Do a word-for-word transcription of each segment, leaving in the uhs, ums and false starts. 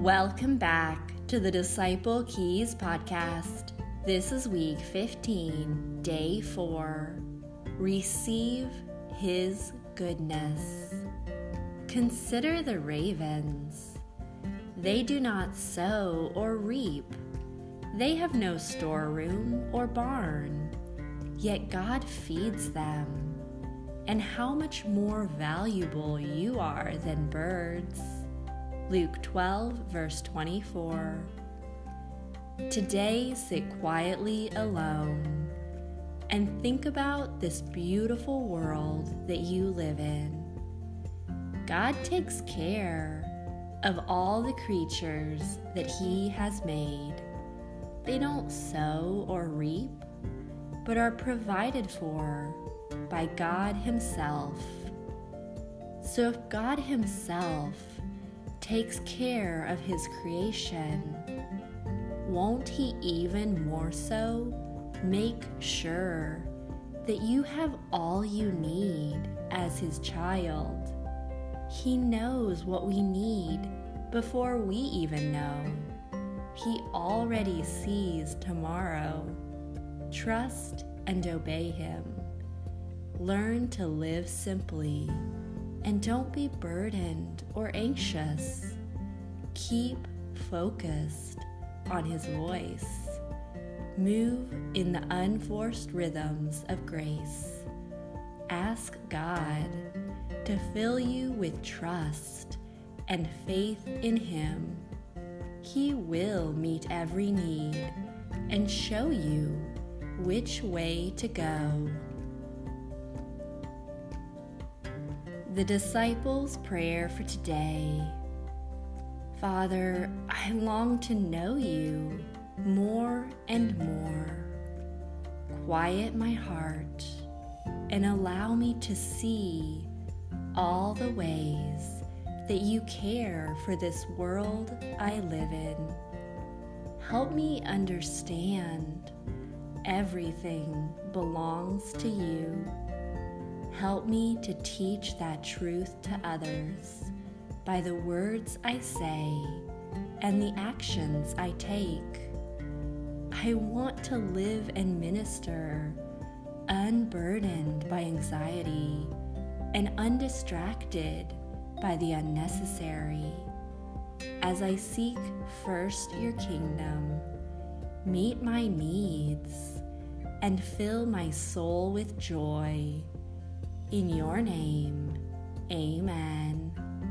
Welcome back to the Disciple Keys podcast. This is week fifteen, day four. Receive His goodness. Consider the ravens. They do not sow or reap. They have no storeroom or barn, yet God feeds them. And how much more valuable you are than birds. Luke twelve, verse twenty-four. Today, sit quietly alone and think about this beautiful world that you live in. God takes care of all the creatures that He has made. They don't sow or reap, but are provided for by God Himself. So if God Himself takes care of His creation, won't He even more so make sure that you have all you need as His child? He knows what we need before we even know. He already sees tomorrow. Trust and obey Him. Learn to live simply and don't be burdened or anxious. Keep focused on His voice. Move in the unforced rhythms of grace. Ask God to fill you with trust and faith in Him. He will meet every need and show you which way to go. The disciples' prayer for today. Father, I long to know You more and more. Quiet my heart and allow me to see all the ways that You care for this world I live in. Help me understand everything belongs to You. Help me to teach that truth to others by the words I say and the actions I take. I want to live and minister unburdened by anxiety and undistracted by the unnecessary. As I seek first Your kingdom, meet my needs and fill my soul with joy. In Your name, amen.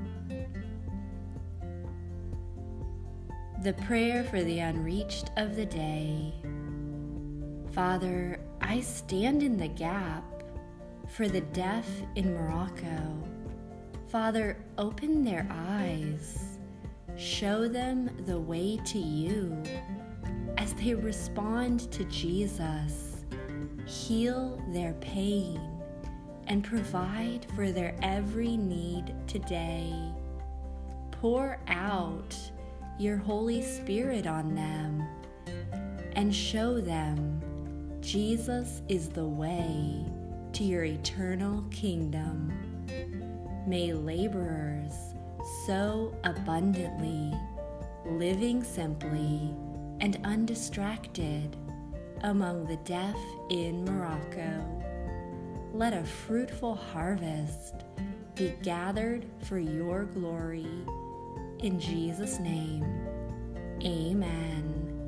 The prayer for the unreached of the day. Father, I stand in the gap for the deaf in Morocco. Father, open their eyes. Show them the way to You as they respond to Jesus. Heal their pain and provide for their every need today. Pour out Your Holy Spirit on them and show them Jesus is the way to Your eternal kingdom. May laborers sow abundantly, living simply and undistracted among the deaf in Morocco. Let a fruitful harvest be gathered for Your glory. In Jesus' name, amen.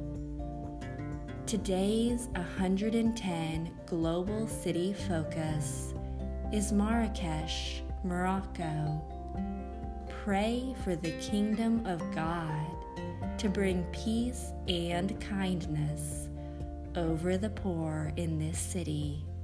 Today's one hundred ten Global City Focus is Marrakesh, Morocco. Pray for the kingdom of God to bring peace and kindness over the poor in this city.